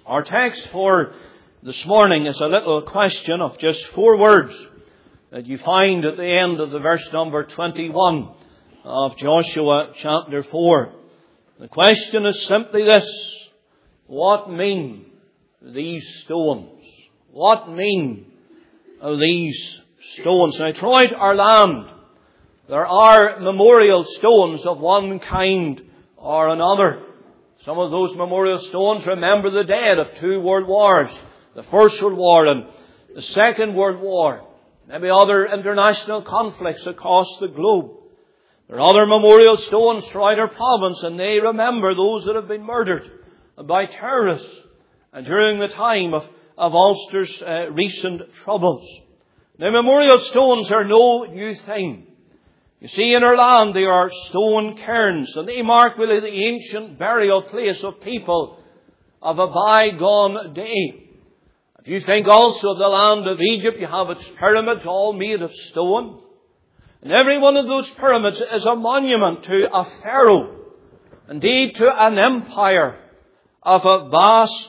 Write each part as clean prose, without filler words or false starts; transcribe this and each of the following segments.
Our text for this morning is a little question of just 4 words that you find at the end of the verse number 21 of Joshua chapter 4. The question is simply this: what mean these stones? What mean these stones? Now, throughout our land, there are memorial stones of one kind or another. Some of those memorial stones remember the dead of 2 world wars, the First World War and the Second World War, maybe other international conflicts across the globe. There are other memorial stones throughout our province, and they remember those that have been murdered by terrorists during the time of Ulster's recent troubles. Now, memorial stones are no new thing. You see, in our land they are stone cairns, and they mark really the ancient burial place of people of a bygone day. If you think also of the land of Egypt, you have its pyramids all made of stone. And every one of those pyramids is a monument to a pharaoh, indeed to an empire of a vast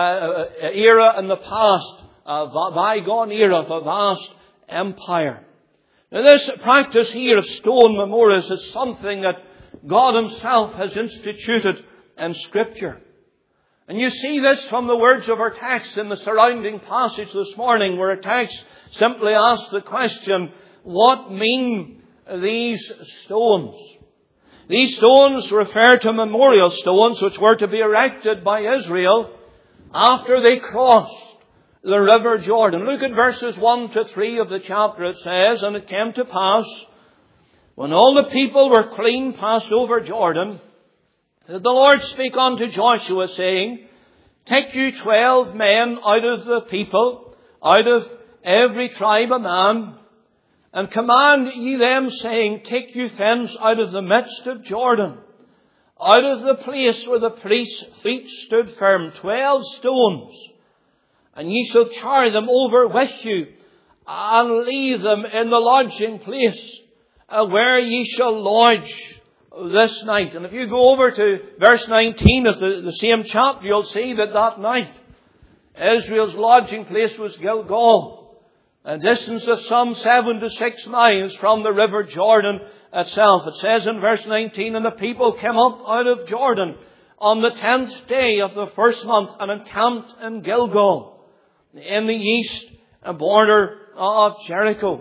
era in the past, a bygone era of a vast empire. Now, this practice here of stone memorials is something that God Himself has instituted in Scripture. And you see this from the words of our text in the surrounding passage this morning, where our text simply asks the question, what mean these stones? These stones refer to memorial stones which were to be erected by Israel after they crossed the river Jordan. Look at verses 1 to 3 of the chapter. It says, "And it came to pass, when all the people were clean passed over Jordan, that the Lord spake unto Joshua, saying, Take you 12 men out of the people, out of every tribe a man, and command ye them, saying, Take you thence out of the midst of Jordan, out of the place where the priest's feet stood firm, 12 stones, and ye shall carry them over with you, and leave them in the lodging place, where ye shall lodge this night." And if you go over to verse 19 of the same chapter, you'll see that that night Israel's lodging place was Gilgal, a distance of some 7 to 6 miles from the river Jordan itself. It says in verse 19, "And the people came up out of Jordan on the 10th day of the first month, and encamped in Gilgal, in the east border of Jericho."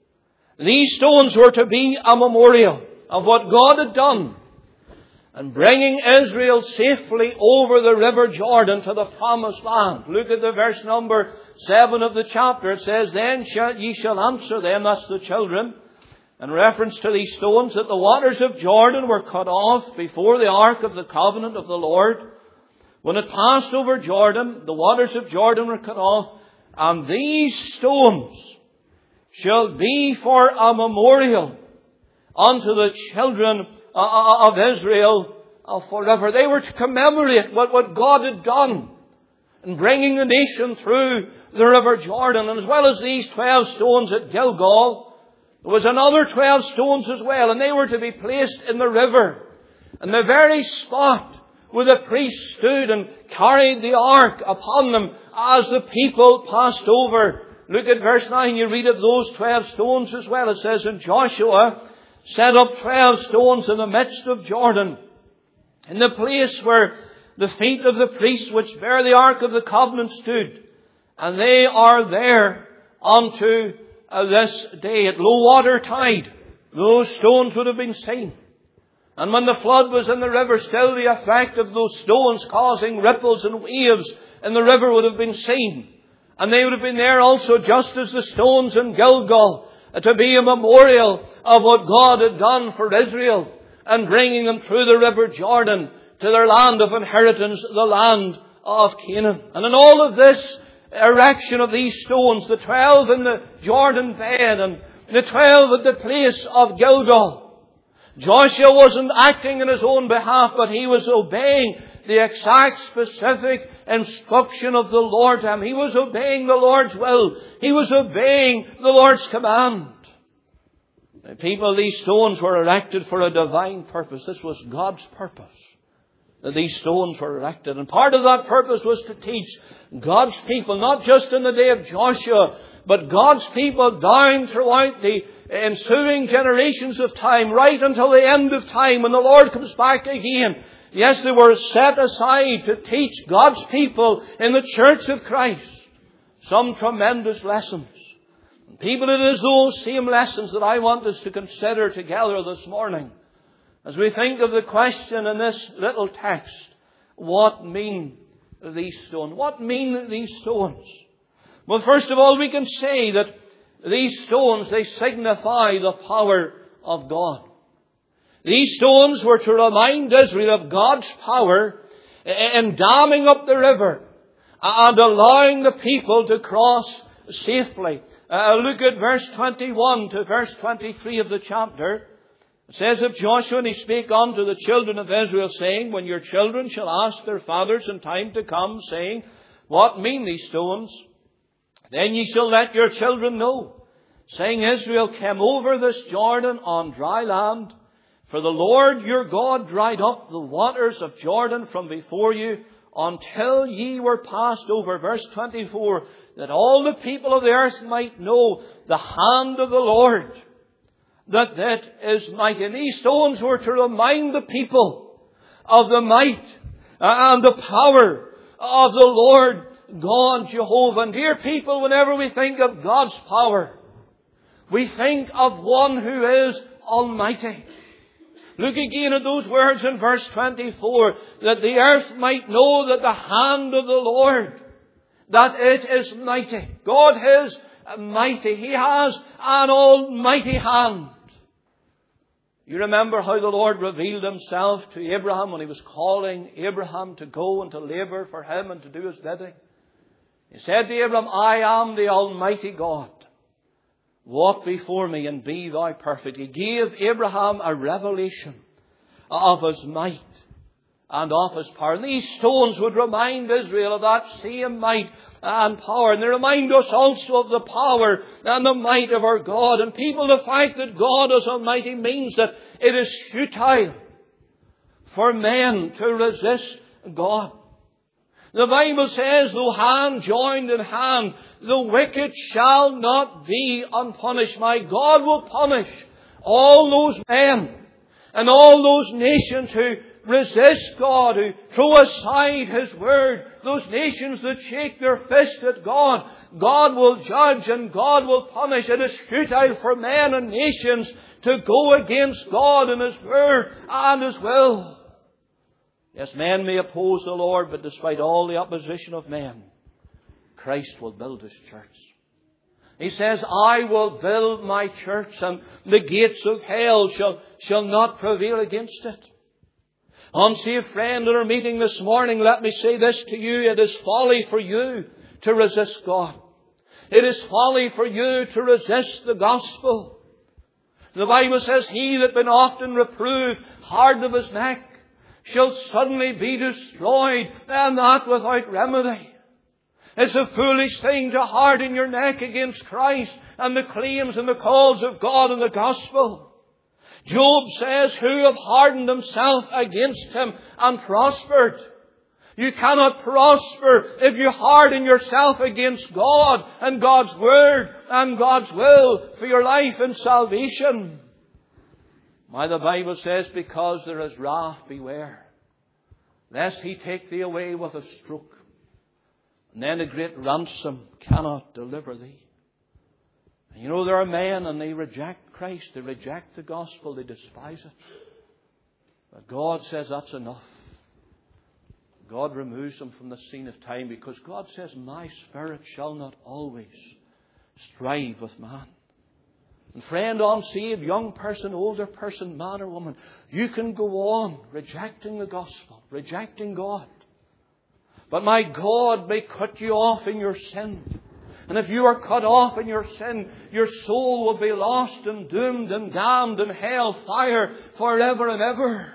These stones were to be a memorial of what God had done in bringing Israel safely over the river Jordan to the promised land. Look at the verse number 7 of the chapter. It says, "Then ye shall answer them," that's the children, in reference to these stones, "that the waters of Jordan were cut off before the ark of the covenant of the Lord. When it passed over Jordan, the waters of Jordan were cut off, and these stones shall be for a memorial unto the children of Israel forever." They were to commemorate what God had done in bringing the nation through the river Jordan. And as well as these 12 stones at Gilgal, there was another 12 stones as well, and they were to be placed in the river, in the very spot where the priest stood and carried the ark upon them as the people passed over. Look at verse 9. You read of those 12 stones as well. It says, "And Joshua set up 12 stones in the midst of Jordan, in the place where the feet of the priests which bear the ark of the covenant stood. And they are there unto this day." At low water tide, those stones would have been seen. And when the flood was in the river, still the effect of those stones causing ripples and waves in the river would have been seen. And they would have been there also, just as the stones in Gilgal, to be a memorial of what God had done for Israel and bringing them through the river Jordan to their land of inheritance, the land of Canaan. And in all of this erection of these stones, the 12 in the Jordan bed and the 12 at the place of Gilgal, Joshua wasn't acting in his own behalf, but he was obeying the exact specific instruction of the Lord to him. He was obeying the Lord's will. He was obeying the Lord's command. Now, people, these stones were erected for a divine purpose. This was God's purpose. that these stones were erected. And part of that purpose was to teach God's people, not just in the day of Joshua, but God's people down throughout the ensuing generations of time, right until the end of time when the Lord comes back again. Yes, they were set aside to teach God's people in the church of Christ some tremendous lessons. And people, it is those same lessons that I want us to consider together this morning as we think of the question in this little text, what mean these stones? What mean these stones? Well, first of all, we can say that these stones, they signify the power of God. These stones were to remind Israel of God's power in damming up the river and allowing the people to cross safely. Look at verse 21 to verse 23 of the chapter. It says of Joshua, and he spake unto the children of Israel, saying, when your children shall ask their fathers in time to come, saying, what mean these stones? Then ye shall let your children know, saying, Israel came over this Jordan on dry land. For the Lord your God dried up the waters of Jordan from before you, until ye were passed over. Verse 24, that all the people of the earth might know the hand of the Lord, that is mighty. And these stones were to remind the people of the might and the power of the Lord God Jehovah. And dear people, whenever we think of God's power, we think of one who is almighty. Look again at those words in verse 24, that the earth might know that the hand of the Lord, that it is mighty. God is mighty. He has an almighty hand. You remember how the Lord revealed Himself to Abraham when He was calling Abraham to go and to labour for Him and to do His bidding. He said to Abraham, I am the Almighty God. Walk before me and be thou perfect. He gave Abraham a revelation of His might and of His power. And these stones would remind Israel of that same might and power. And they remind us also of the power and the might of our God. And people, the fact that God is almighty means that it is futile for men to resist God. The Bible says, though hand joined in hand, the wicked shall not be unpunished. My God will punish all those men and all those nations who resist God, who throw aside His word. Those nations that shake their fist at God, God will judge and God will punish. It is futile for men and nations to go against God and His word and His will. Yes, men may oppose the Lord, but despite all the opposition of men, Christ will build His church. He says, I will build my church, and the gates of hell shall not prevail against it. Unsaved friend in our meeting this morning, let me say this to you. It is folly for you to resist God. It is folly for you to resist the gospel. The Bible says, he that been often reproved, hard of his neck, shall suddenly be destroyed, and that without remedy. It's a foolish thing to harden your neck against Christ and the claims and the calls of God and the gospel. Job says, who have hardened himself against Him and prospered? You cannot prosper if you harden yourself against God and God's word and God's will for your life and salvation. Why, the Bible says, because there is wrath, beware, lest He take thee away with a stroke, and then a great ransom cannot deliver thee. And you know, there are men and they reject Christ, they reject the gospel, they despise it. But God says that's enough. God removes them from the scene of time, because God says, my spirit shall not always strive with man. And friend, unsaved, young person, older person, man or woman, you can go on rejecting the gospel, rejecting God. But my God may cut you off in your sin. And if you are cut off in your sin, your soul will be lost and doomed and damned in hell fire forever and ever.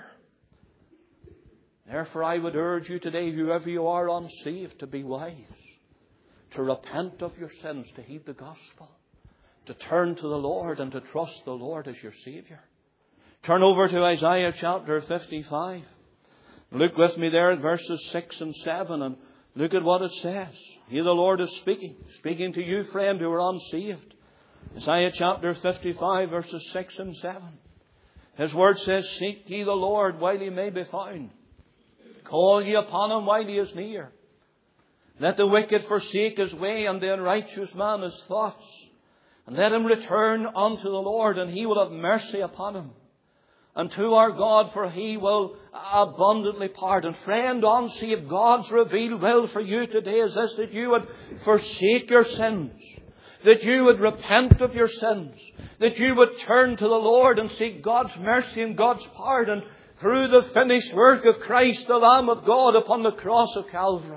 Therefore, I would urge you today, whoever you are unsaved, to be wise, to repent of your sins, to heed the gospel, to turn to the Lord and to trust the Lord as your Saviour. Turn over to Isaiah chapter 55. Look with me there at verses 6 and 7 and look at what it says. Here the Lord is speaking to you, friend, who are unsaved. Isaiah chapter 55, verses 6 and 7. His word says, seek ye the Lord while he may be found. Call ye upon him while he is near. Let the wicked forsake his way, and the unrighteous man his thoughts. And let him return unto the Lord, and he will have mercy upon him. And to our God, for he will abundantly pardon. Friend, unsaved, God's revealed will for you today is this, that you would forsake your sins. That you would repent of your sins. That you would turn to the Lord and seek God's mercy and God's pardon through the finished work of Christ, the Lamb of God, upon the cross of Calvary.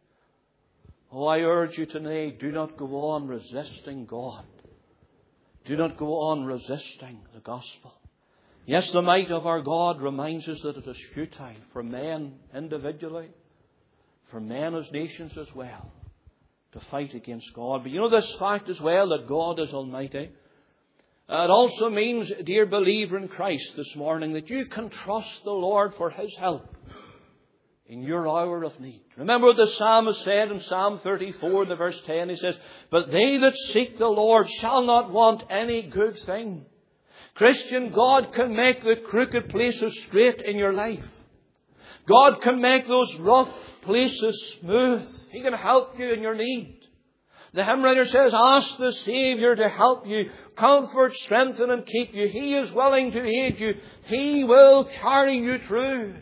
Oh, I urge you today, do not go on resisting God. Do not go on resisting the gospel. Yes, the might of our God reminds us that it is futile for men individually, for men as nations as well, to fight against God. But you know this fact as well, that God is almighty. It also means, dear believer in Christ this morning, that you can trust the Lord for His help in your hour of need. Remember what the psalmist said in Psalm 34, the verse 10. He says, but they that seek the Lord shall not want any good thing. Christian, God can make the crooked places straight in your life. God can make those rough places smooth. He can help you in your need. The hymn writer says, ask the Saviour to help you, comfort, strengthen and keep you. He is willing to aid you. He will carry you through.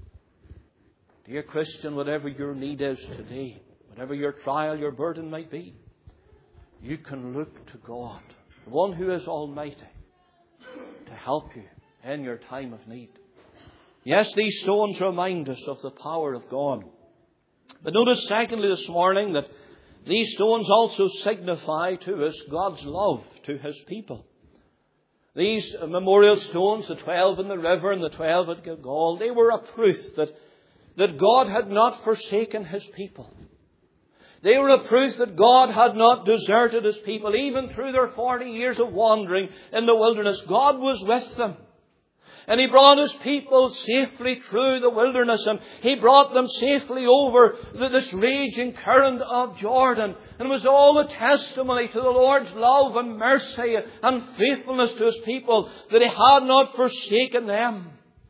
Dear Christian, whatever your need is today, whatever your trial, your burden might be, you can look to God, the one who is almighty, to help you in your time of need. Yes, these stones remind us of the power of God. But notice secondly this morning that these stones also signify to us God's love to His people. These memorial stones, the 12 in the river and the 12 at Gilgal, they were a proof that God had not forsaken His people. They were a proof that God had not deserted His people. Even through their 40 years of wandering in the wilderness, God was with them. And He brought His people safely through the wilderness, and He brought them safely over this raging current of Jordan. And it was all a testimony to the Lord's love and mercy and faithfulness to His people, that He had not forsaken them.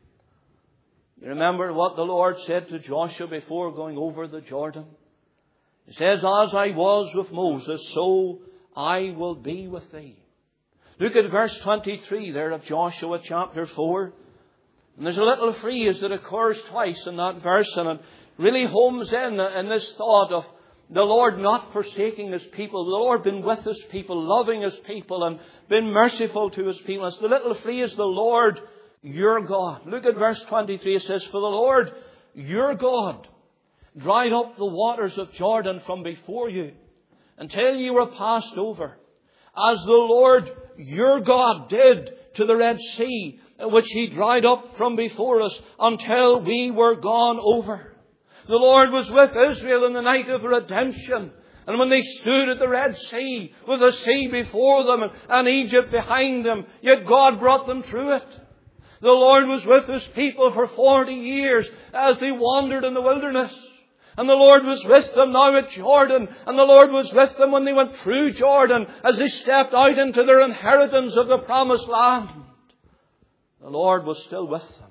You remember what the Lord said to Joshua before going over the Jordan? He says, as I was with Moses, so I will be with thee. Look at verse 23 there of Joshua chapter 4. And there's a little phrase that occurs twice in that verse, and it really homes in this thought of the Lord not forsaking His people. The Lord being with His people, loving His people, and being merciful to His people. It's the little phrase, the Lord your God. Look at verse 23. It says, for the Lord your God dried up the waters of Jordan from before you until you were passed over, as the Lord your God did to the Red Sea, which He dried up from before us until we were gone over. The Lord was with Israel in the night of redemption. And when they stood at the Red Sea, with the sea before them and Egypt behind them, yet God brought them through it. The Lord was with His people for 40 years as they wandered in the wilderness. And the Lord was with them now at Jordan. And the Lord was with them when they went through Jordan, as they stepped out into their inheritance of the promised land. The Lord was still with them.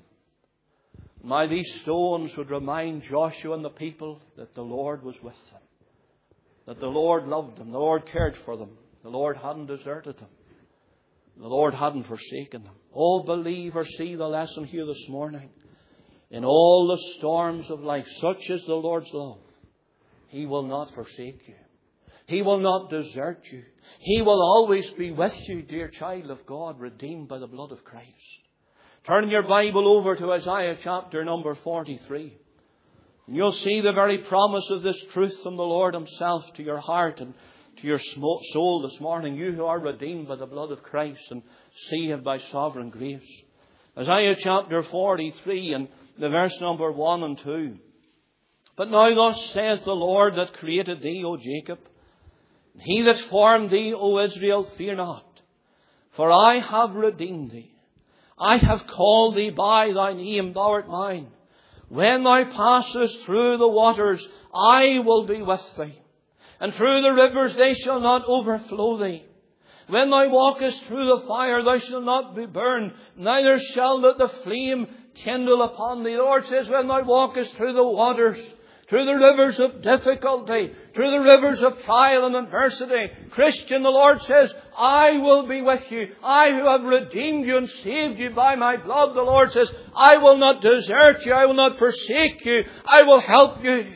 Now these stones would remind Joshua and the people that the Lord was with them. That the Lord loved them. The Lord cared for them. The Lord hadn't deserted them. The Lord hadn't forsaken them. Oh, believer, see the lesson here this morning. In all the storms of life, such is the Lord's love. He will not forsake you. He will not desert you. He will always be with you, dear child of God, redeemed by the blood of Christ. Turn your Bible over to Isaiah chapter number 43. And you'll see the very promise of this truth from the Lord Himself to your heart and to your soul this morning. You who are redeemed by the blood of Christ and saved by sovereign grace. Isaiah chapter 43 and the verse number 1 and 2. But now thus says the Lord that created thee, O Jacob, He that formed thee, O Israel, fear not, for I have redeemed thee. I have called thee by thy name, thou art mine. When thou passest through the waters, I will be with thee. And through the rivers, they shall not overflow thee. When thou walkest through the fire, thou shalt not be burned, neither shall the flame kindle upon thee. The Lord says, when thou walkest through the waters, through the rivers of difficulty, through the rivers of trial and adversity, Christian, the Lord says, I will be with you. I who have redeemed you and saved you by my blood, the Lord says, I will not desert you. I will not forsake you. I will help you.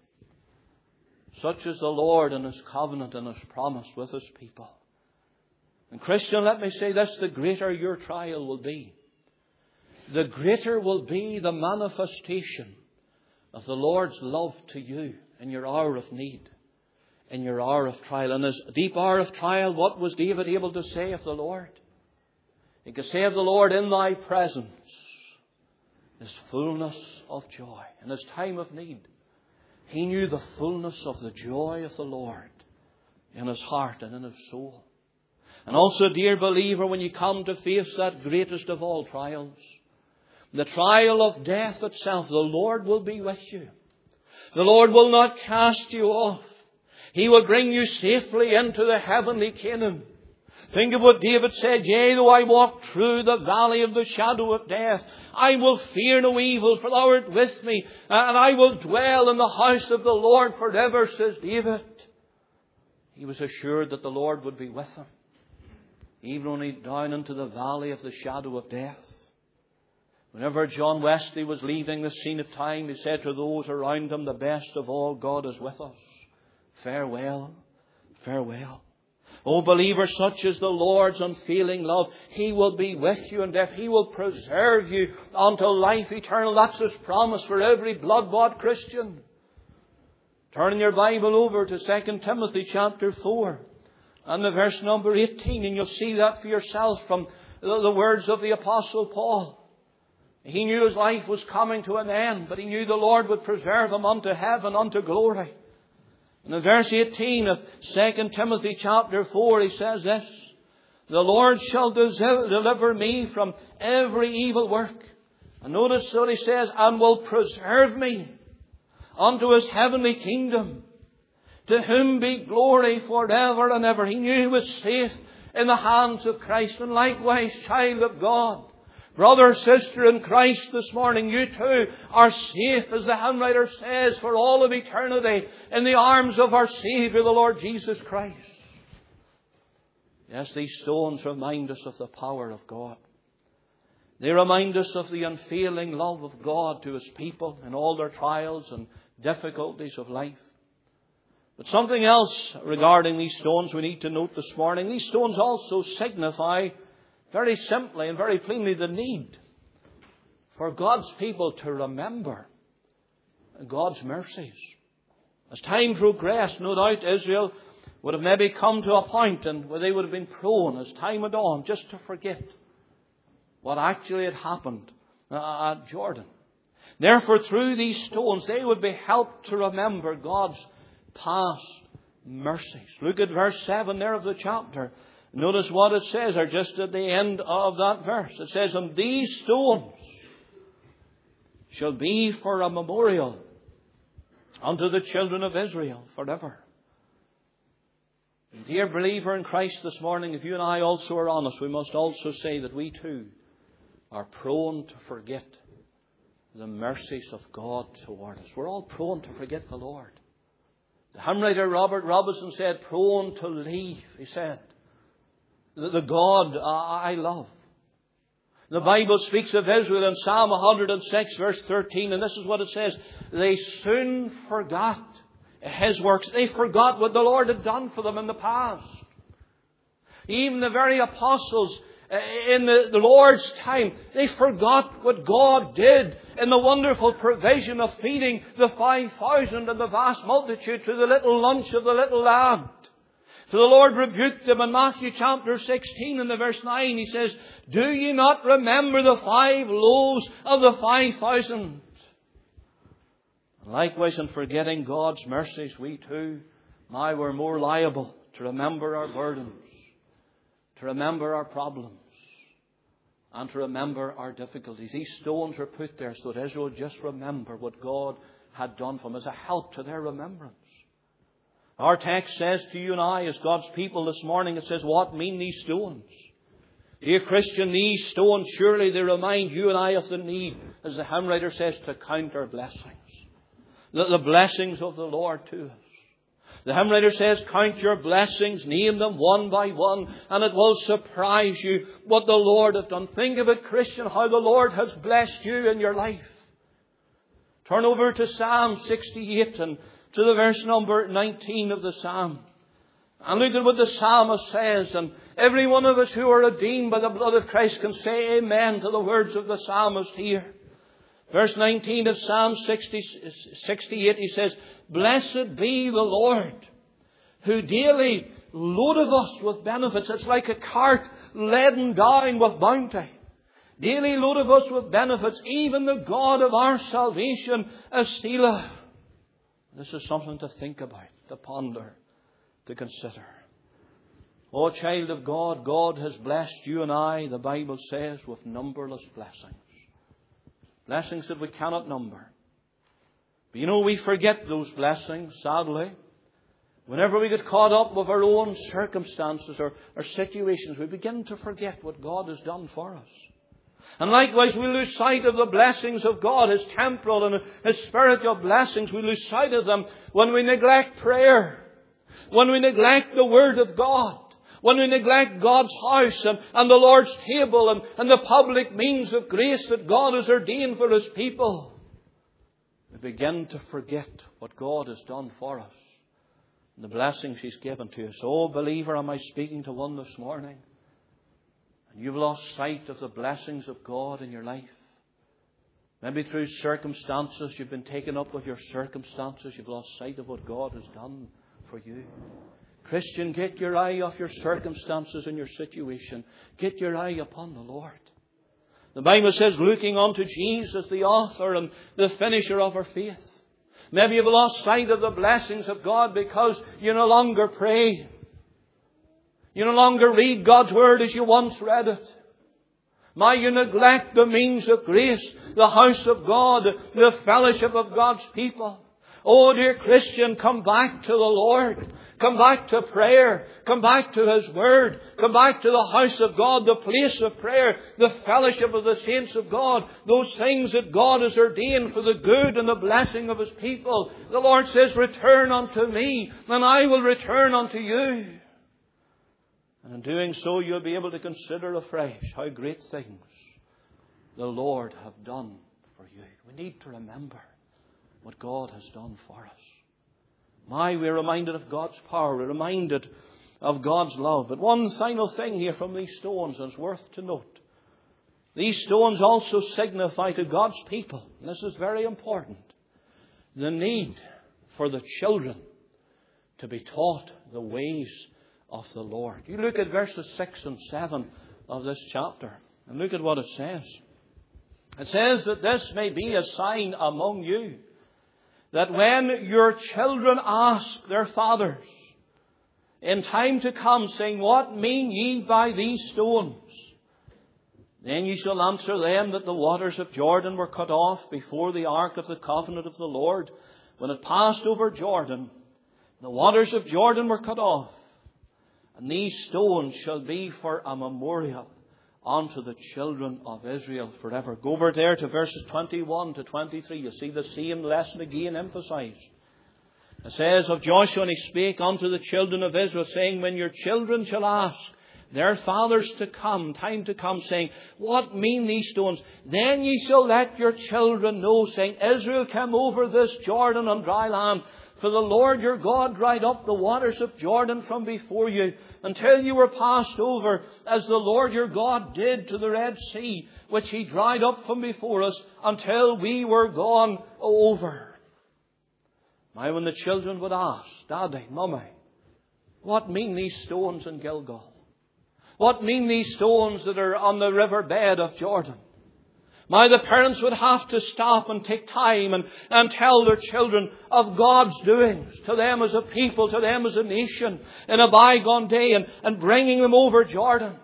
Such is the Lord and His covenant and His promise with His people. And Christian, let me say this, the greater your trial will be, the greater will be the manifestation of the Lord's love to you in your hour of need, in your hour of trial. In his deep hour of trial, what was David able to say of the Lord? He could say of the Lord, in thy presence is fullness of joy. In his time of need, he knew the fullness of the joy of the Lord in his heart and in his soul. And also, dear believer, when you come to face that greatest of all trials, the trial of death itself, the Lord will be with you. The Lord will not cast you off. He will bring you safely into the heavenly Canaan. Think of what David said, yea, though I walk through the valley of the shadow of death, I will fear no evil, for thou art with me, and I will dwell in the house of the Lord forever, says David. He was assured that the Lord would be with him, even when he down into the valley of the shadow of death. Whenever John Wesley was leaving the scene of time, he said to those around him, the best of all, God is with us. Farewell, farewell. O believer, such is the Lord's unfailing love. He will be with you in death. He will preserve you until life eternal. That's His promise for every blood-bought Christian. Turn in your Bible over to 2 Timothy chapter 4 and the verse number 18, and you'll see that for yourself from the words of the Apostle Paul. He knew his life was coming to an end, but he knew the Lord would preserve him unto heaven, unto glory. And in verse 18 of 2 Timothy chapter 4, he says this, the Lord shall deliver me from every evil work. And notice what he says, and will preserve me unto His heavenly kingdom, to whom be glory forever and ever. He knew he was safe in the hands of Christ. And likewise, child of God, brother, sister in Christ this morning, you too are safe, as the hymn writer says, for all of eternity in the arms of our Saviour, the Lord Jesus Christ. Yes, these stones remind us of the power of God. They remind us of the unfailing love of God to His people in all their trials and difficulties of life. But something else regarding these stones we need to note this morning. These stones also signify very simply and very plainly the need for God's people to remember God's mercies. As time progressed, no doubt Israel would have maybe come to a point and where they would have been prone, as time went on, just to forget what actually had happened at Jordan. Therefore, through these stones, they would be helped to remember God's past mercies. Look at verse 7 there of the chapter. Notice what it says, or just at the end of that verse. It says, and these stones shall be for a memorial unto the children of Israel forever. And dear believer in Christ this morning, if you and I also are honest, we must also say that we too are prone to forget the mercies of God toward us. We're all prone to forget the Lord. The hymn writer Robert Robinson said, prone to leave, he said, the God I love. The Bible speaks of Israel in Psalm 106 verse 13, and this is what it says. They soon forgot His works. They forgot what the Lord had done for them in the past. Even the very apostles in the Lord's time, they forgot what God did in the wonderful provision of feeding the 5,000 and the vast multitude to the little lunch of the little lad. So the Lord rebuked them in Matthew chapter 16 and the verse 9. He says, do ye not remember the 5 loaves of the 5,000? Likewise, in forgetting God's mercies, we too now we're more liable to remember our burdens, to remember our problems, and to remember our difficulties. These stones are put there so that Israel would just remember what God had done for them as a help to their remembrance. Our text says to you and I as God's people this morning, it says, what mean these stones? Dear Christian, these stones, surely they remind you and I of the need, as the hymn writer says, to count our blessings. The blessings of the Lord to us. The hymn writer says, count your blessings, name them one by one, and it will surprise you what the Lord has done. Think of it, Christian, how the Lord has blessed you in your life. Turn over to Psalm 68 and to the verse number 19 of the Psalm. And look at what the psalmist says. And every one of us who are redeemed by the blood of Christ can say amen to the words of the psalmist here. Verse 19 of Psalm 68, he says, blessed be the Lord, who daily loadeth us with benefits. It's like a cart laden down with bounty. Daily loadeth us with benefits. Even the God of our salvation, Selah. This is something to think about, to ponder, to consider. Oh, child of God, God has blessed you and I, the Bible says, with numberless blessings. Blessings that we cannot number. But you know, we forget those blessings, sadly. Whenever we get caught up with our own circumstances or situations, we begin to forget what God has done for us. And likewise, we lose sight of the blessings of God, His temporal and His spiritual blessings. We lose sight of them when we neglect prayer, when we neglect the Word of God, when we neglect God's house and the Lord's table and the public means of grace that God has ordained for His people. We begin to forget what God has done for us and the blessings He's given to us. Oh, believer, am I speaking to one this morning? And you've lost sight of the blessings of God in your life. Maybe through circumstances, you've been taken up with your circumstances. You've lost sight of what God has done for you. Christian, get your eye off your circumstances and your situation. Get your eye upon the Lord. The Bible says, looking unto Jesus, the author and the finisher of our faith. Maybe you've lost sight of the blessings of God because you no longer pray. You no longer read God's Word as you once read it. Now you neglect the means of grace, the house of God, the fellowship of God's people. Oh, dear Christian, come back to the Lord. Come back to prayer. Come back to His Word. Come back to the house of God, the place of prayer, the fellowship of the saints of God. Those things that God has ordained for the good and the blessing of His people. The Lord says, return unto me, and I will return unto you. And in doing so, you'll be able to consider afresh how great things the Lord have done for you. We need to remember what God has done for us. We're reminded of God's power. We're reminded of God's love. But one final thing here from these stones is worth to note. These stones also signify to God's people, and this is very important, the need for the children to be taught the ways of the Lord. You look at verses 6 and 7 of this chapter, and look at what it says. It says that this may be a sign among you, that when your children ask their fathers in time to come, saying, what mean ye by these stones? Then ye shall answer them that the waters of Jordan were cut off before the ark of the covenant of the Lord. When it passed over Jordan, the waters of Jordan were cut off. And these stones shall be for a memorial unto the children of Israel forever. Go over there to verses 21 to 23. You see the same lesson again emphasized. It says of Joshua, and he spake unto the children of Israel, saying, when your children shall ask their fathers to come, time to come, saying, what mean these stones? Then ye shall let your children know, saying, Israel came over this Jordan on dry land. For the Lord your God dried up the waters of Jordan from before you, until you were passed over, as the Lord your God did to the Red Sea, which He dried up from before us, until we were gone over. Now when the children would ask, Daddy, Mummy, what mean these stones in Gilgal? What mean these stones that are on the riverbed of Jordan? Now the parents would have to stop and take time and tell their children of God's doings to them as a people, to them as a nation in a bygone day, and bringing them over Jordan.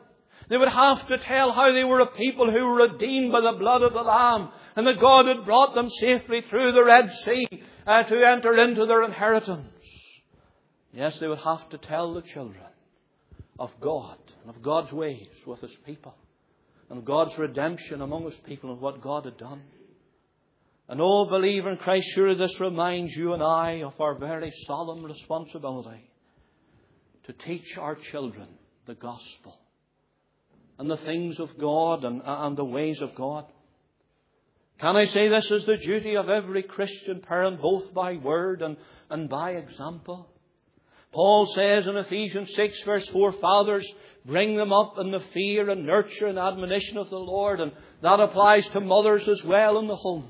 They would have to tell how they were a people who were redeemed by the blood of the Lamb, and that God had brought them safely through the Red Sea to enter into their inheritance. Yes, they would have to tell the children of God and of God's ways with His people, and of God's redemption among His people and what God had done. And oh, believer in Christ, surely this reminds you and I of our very solemn responsibility to teach our children the gospel and the things of God and the ways of God. Can I say this is the duty of every Christian parent, both by word and by example? Paul says in Ephesians 6 verse 4, fathers, bring them up in the fear and nurture and admonition of the Lord. And that applies to mothers as well in the home.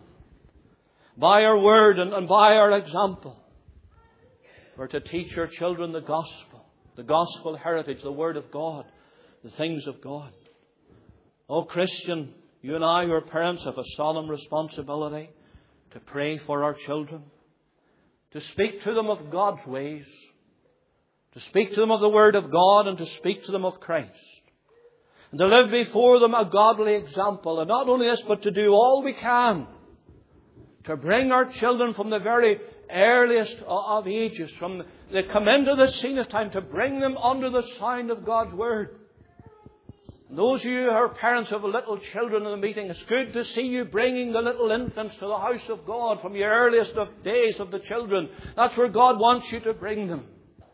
By our word and by our example, we're to teach our children the gospel heritage, the Word of God, the things of God. Oh, Christian, you and I who are parents have a solemn responsibility to pray for our children, to speak to them of God's ways, to speak to them of the Word of God, and to speak to them of Christ, and to live before them a godly example. And not only this, but to do all we can to bring our children from the very earliest of ages, from they come into the scene of time, to bring them under the sound of God's Word. And those of you who are parents of little children in the meeting, it's good to see you bringing the little infants to the house of God from your earliest of days of the children. That's where God wants you to bring them.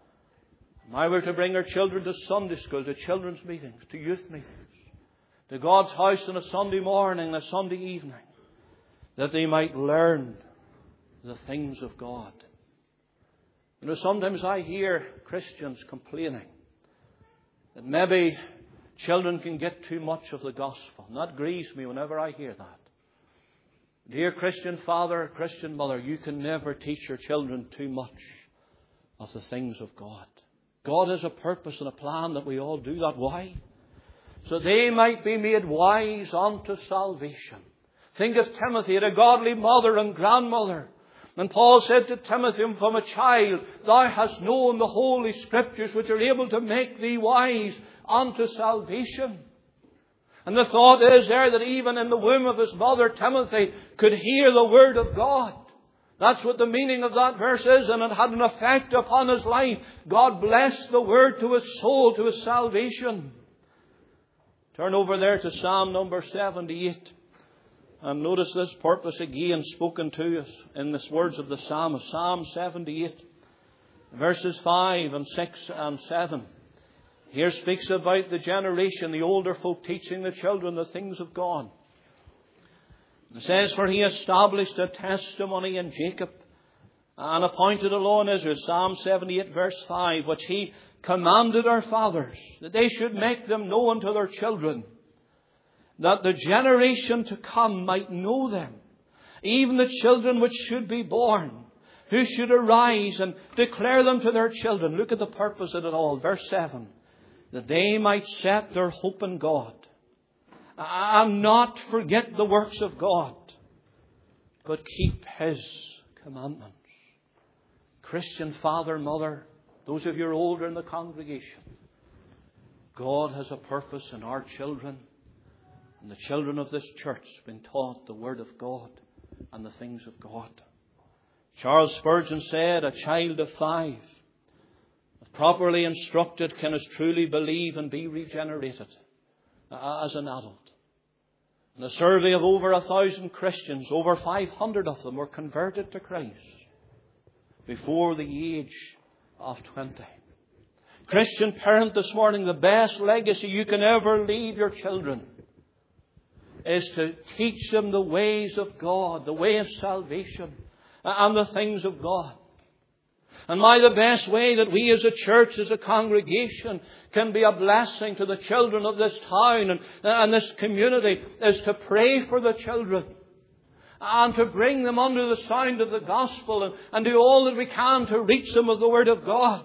Now we're to bring our children to Sunday school, to children's meetings, to youth meetings, to God's house on a Sunday morning and a Sunday evening, that they might learn the things of God. You know, sometimes I hear Christians complaining that maybe children can get too much of the gospel. And that grieves me whenever I hear that. Dear Christian father, Christian mother, you can never teach your children too much of the things of God. God has a purpose and a plan that we all do that. Why? So they might be made wise unto salvation. Think of Timothy, had a godly mother and grandmother. And Paul said to Timothy, from a child, thou hast known the Holy Scriptures, which are able to make thee wise unto salvation. And the thought is there that even in the womb of his mother, Timothy could hear the Word of God. That's what the meaning of that verse is, and it had an effect upon his life. God blessed the Word to his soul, to his salvation. Turn over there to Psalm number 78. And notice this purpose again spoken to us in the words of the psalmist. Psalm 78, verses 5 and 6 and 7. Here speaks about the generation, the older folk teaching the children the things of God. It says, for he established a testimony in Jacob and appointed a law in Israel. Psalm 78 verse 5, which he commanded our fathers, that they should make them known to their children, that the generation to come might know them, even the children which should be born, who should arise and declare them to their children. Look at the purpose of it all. Verse 7, that they might set their hope in God, and not forget the works of God, but keep His commandments. Christian father, mother, those of you who are older in the congregation, God has a purpose in our children, and the children of this church being taught the Word of God and the things of God. Charles Spurgeon said, a child of 5, if properly instructed, can as truly believe and be regenerated as an adult. In a survey of over 1,000 Christians, over 500 of them were converted to Christ before the age of 20. Christian parent this morning, the best legacy you can ever leave your children is to teach them the ways of God, the way of salvation, and the things of God. And now the best way that we as a church, as a congregation, can be a blessing to the children of this town and this community is to pray for the children and to bring them under the sound of the gospel and do all that we can to reach them with the Word of God.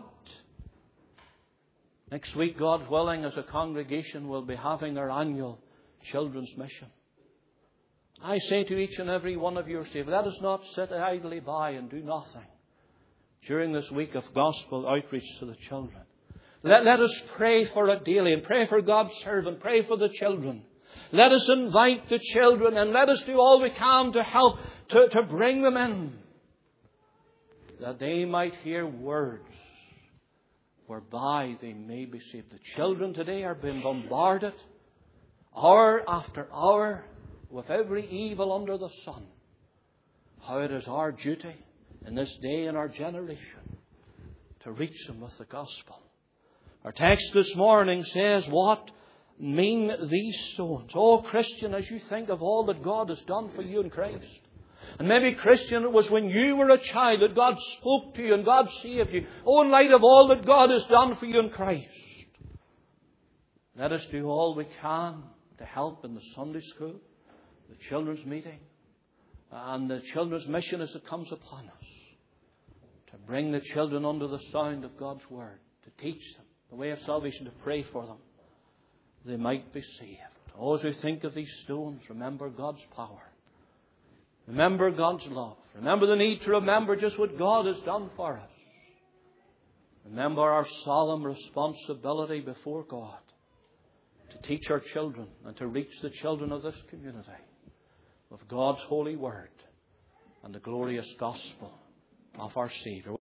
Next week, God willing, as a congregation, we'll be having our annual children's mission. I say to each and every one of you, let us not sit idly by and do nothing during this week of gospel outreach to the children. Let us pray for it daily and pray for God's servant. Pray for the children. Let us invite the children and let us do all we can to help to bring them in, that they might hear words whereby they may be saved. The children today are being bombarded hour after hour with every evil under the sun. How it is our duty in this day and our generation to reach them with the gospel. Our text this morning says, what mean these stones? Oh, Christian, as you think of all that God has done for you in Christ. And maybe, Christian, it was when you were a child that God spoke to you and God saved you. Oh, in light of all that God has done for you in Christ, let us do all we can to help in the Sunday school, the children's meeting, and the children's mission as it comes upon us. To bring the children under the sound of God's Word. To teach them the way of salvation. To pray for them. They might be saved. Oh, as we think of these stones, remember God's power. Remember God's love. Remember the need to remember just what God has done for us. Remember our solemn responsibility before God to teach our children and to reach the children of this community with God's holy word and the glorious gospel of our Saviour.